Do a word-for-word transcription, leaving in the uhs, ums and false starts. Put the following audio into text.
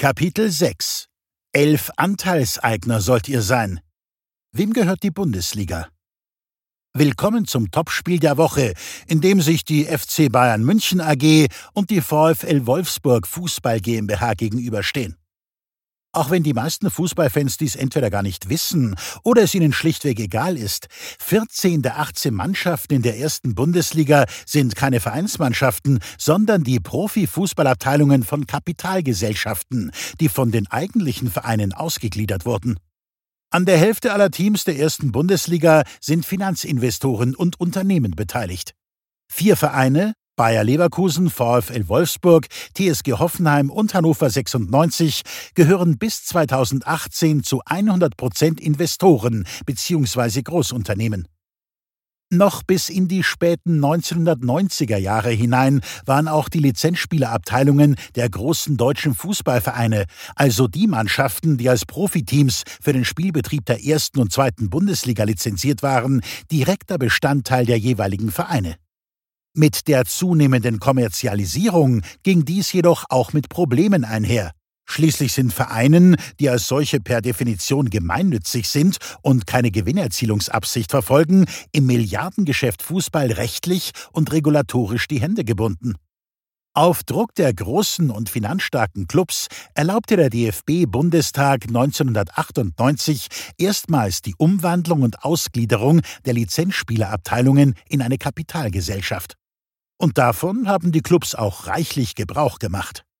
Kapitel sechs. Elf Anteilseigner sollt ihr sein. Wem gehört die Bundesliga? Willkommen zum Topspiel der Woche, in dem sich die F C Bayern München A G und die VfL Wolfsburg Fußball GmbH gegenüberstehen. Auch wenn die meisten Fußballfans dies entweder gar nicht wissen oder es ihnen schlichtweg egal ist, vierzehn der achtzehn Mannschaften in der ersten Bundesliga sind keine Vereinsmannschaften, sondern die Profifußballabteilungen von Kapitalgesellschaften, die von den eigentlichen Vereinen ausgegliedert wurden. An der Hälfte aller Teams der ersten Bundesliga sind Finanzinvestoren und Unternehmen beteiligt. Vier Vereine, Bayer Leverkusen, VfL Wolfsburg, T S G Hoffenheim und Hannover sechsundneunzig, gehören bis zweitausendachtzehn zu hundert Prozent Investoren bzw. Großunternehmen. Noch bis in die späten neunzehnhundertneunziger Jahre hinein waren auch die Lizenzspielerabteilungen der großen deutschen Fußballvereine, also die Mannschaften, die als Profiteams für den Spielbetrieb der ersten und zweiten Bundesliga lizenziert waren, direkter Bestandteil der jeweiligen Vereine. Mit der zunehmenden Kommerzialisierung ging dies jedoch auch mit Problemen einher. Schließlich sind Vereinen, die als solche per Definition gemeinnützig sind und keine Gewinnerzielungsabsicht verfolgen, im Milliardengeschäft Fußball rechtlich und regulatorisch die Hände gebunden. Auf Druck der großen und finanzstarken Clubs erlaubte der D F B-Bundestag neunzehnhundertachtundneunzig erstmals die Umwandlung und Ausgliederung der Lizenzspielerabteilungen in eine Kapitalgesellschaft. Und davon haben die Clubs auch reichlich Gebrauch gemacht.